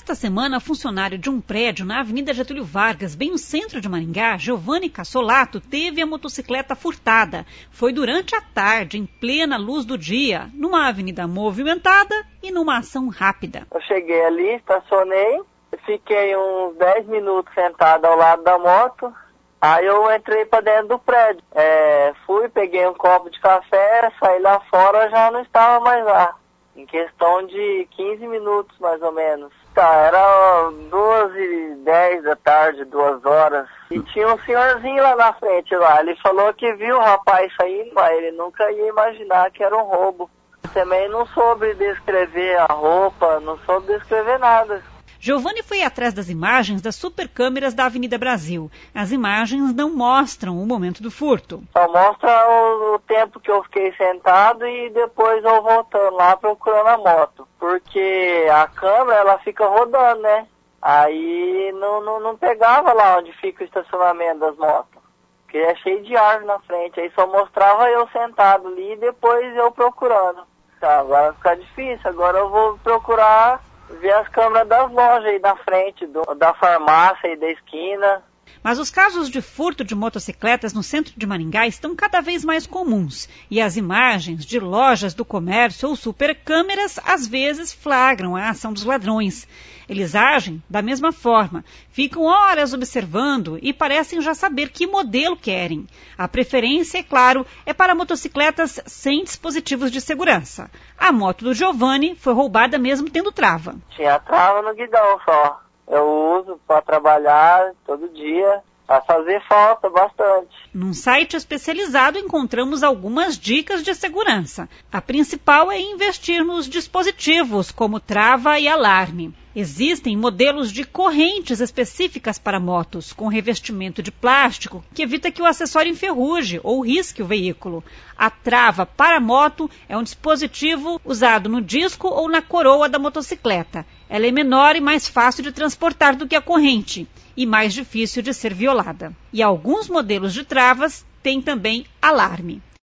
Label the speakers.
Speaker 1: Nesta semana, funcionário de um prédio na Avenida Getúlio Vargas, bem no centro de Maringá, Giovanni Cassolato, teve a motocicleta furtada. Foi durante a tarde, em plena luz do dia, numa avenida movimentada e numa ação rápida.
Speaker 2: Eu cheguei ali, estacionei, fiquei uns 10 minutos sentado ao lado da moto. Aí eu entrei para dentro do prédio. Fui, peguei um copo de café, saí lá fora, já não estava mais lá. Em questão de 15 minutos, mais ou menos. Era 2h10 da tarde, 2 horas. E tinha um senhorzinho lá na frente lá. Ele falou que viu o rapaz saindo, mas ele nunca ia imaginar que era um roubo. Também não soube descrever a roupa, não soube descrever nada.
Speaker 1: Giovanni foi atrás das imagens das supercâmeras da Avenida Brasil. As imagens não mostram o momento do furto.
Speaker 2: Só mostra o tempo que eu fiquei sentado e depois eu voltando lá procurando a moto. Porque a câmera, ela fica rodando, né? Aí não pegava lá onde fica o estacionamento das motos. Porque é cheio de árvore na frente. Aí só mostrava eu sentado ali e depois eu procurando. Tá, agora fica difícil. Agora eu vou procurar ver as câmeras das lojas aí na frente, da farmácia e da esquina.
Speaker 1: Mas os casos de furto de motocicletas no centro de Maringá estão cada vez mais comuns. E as imagens de lojas do comércio ou supercâmeras às vezes flagram a ação dos ladrões. Eles agem da mesma forma, ficam horas observando e parecem já saber que modelo querem. A preferência, é claro, é para motocicletas sem dispositivos de segurança. A moto do Giovanni foi roubada mesmo tendo trava.
Speaker 2: Tinha trava no guidão só. Eu uso para trabalhar todo dia, para fazer falta bastante.
Speaker 1: Num site especializado encontramos algumas dicas de segurança. A principal é investir nos dispositivos, como trava e alarme. Existem modelos de correntes específicas para motos, com revestimento de plástico, que evita que o acessório enferruje ou risque o veículo. A trava para moto é um dispositivo usado no disco ou na coroa da motocicleta. Ela é menor e mais fácil de transportar do que a corrente, e mais difícil de ser violada. E alguns modelos de travas têm também alarme.